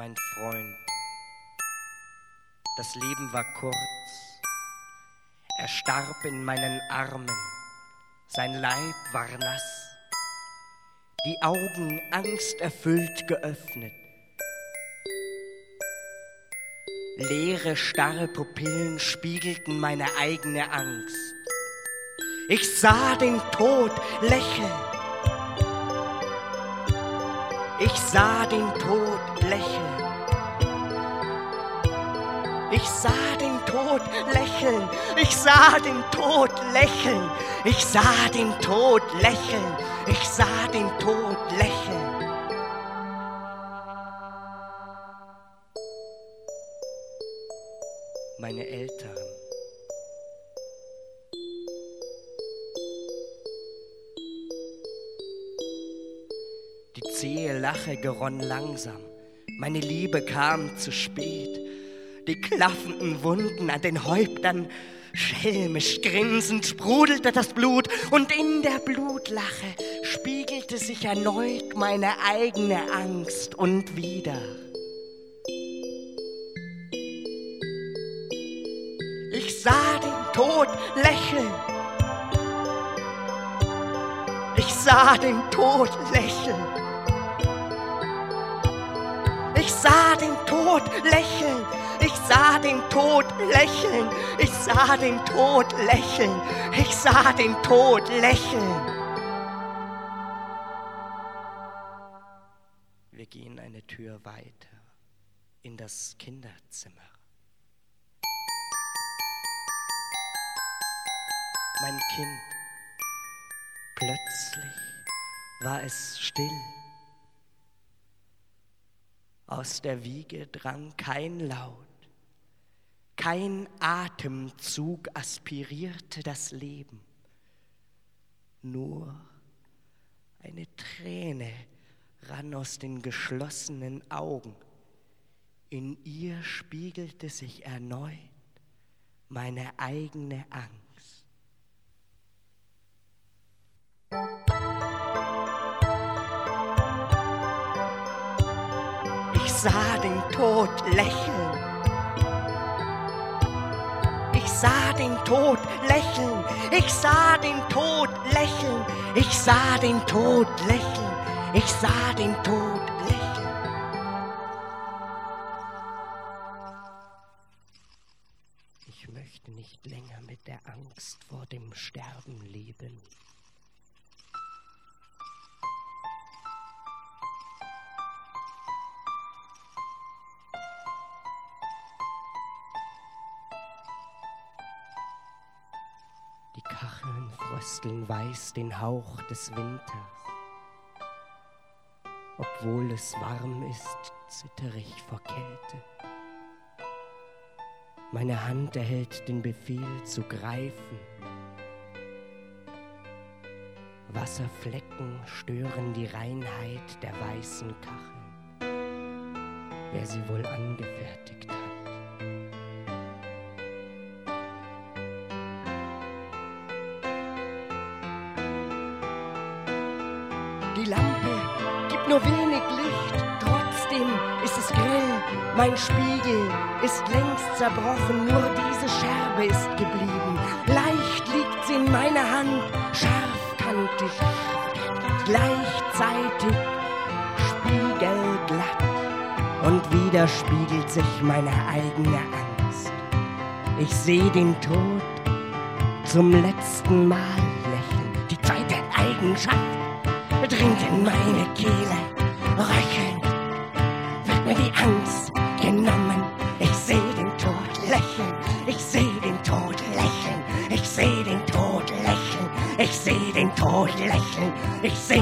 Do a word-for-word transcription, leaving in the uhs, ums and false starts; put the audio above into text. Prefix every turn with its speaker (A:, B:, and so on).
A: mein Freund. Das Leben war kurz. Er starb in meinen Armen. Sein Leib war nass. Die Augen angsterfüllt geöffnet. Leere, starre Pupillen spiegelten meine eigene Angst. Ich sah den Tod lächeln. Ich sah den Tod lächeln. Ich sah den Tod lächeln. Ich sah den Tod lächeln. Ich sah den Tod lächeln. Ich sah den Tod lächeln. Meine Eltern. Die zähe Lache geronn langsam. Meine Liebe kam zu spät. Die klaffenden Wunden an den Häuptern, schelmisch grinsend sprudelte das Blut, und in der Blutlache spiegelte sich erneut meine eigene Angst und wieder. Ich sah den Tod lächeln. Ich sah den Tod lächeln. Ich sah den Tod lächeln. Ich sah den Tod lächeln. Ich sah den Tod lächeln. Ich sah den Tod lächeln. Wir gehen eine Tür weiter in das Kinderzimmer. Mein Kind, plötzlich war es still. Aus der Wiege drang kein Laut, kein Atemzug aspirierte das Leben. Nur eine Träne rann aus den geschlossenen Augen. In ihr spiegelte sich erneut meine eigene Angst. Ich sah den Tod lächeln. Ich sah den Tod lächeln. Ich sah den Tod lächeln. Ich sah den Tod lächeln. Ich sah den Tod lächeln. Ich möchte nicht länger mit der Angst vor dem Sterben leben. Die Kacheln frösteln weiß den Hauch des Winters. Obwohl es warm ist, zittere ich vor Kälte. Meine Hand erhält den Befehl zu greifen. Wasserflecken stören die Reinheit der weißen Kacheln. Wer sie wohl angefertigt hat. Die Lampe gibt nur wenig Licht, trotzdem ist es grell. Mein Spiegel ist längst zerbrochen, nur diese Scherbe ist geblieben. Leicht liegt sie in meiner Hand, scharfkantig, gleichzeitig spiegelglatt. Und wieder spiegelt sich meine eigene Angst. Ich sehe den Tod zum letzten Mal lächeln. Die zweite Eigenschaft dringt in meine Kehle. Röchelnd wird mir die Angst genommen. Ich seh den Tod lächeln. Ich seh den Tod lächeln. Ich seh den Tod lächeln. Ich seh den Tod lächeln. Ich seh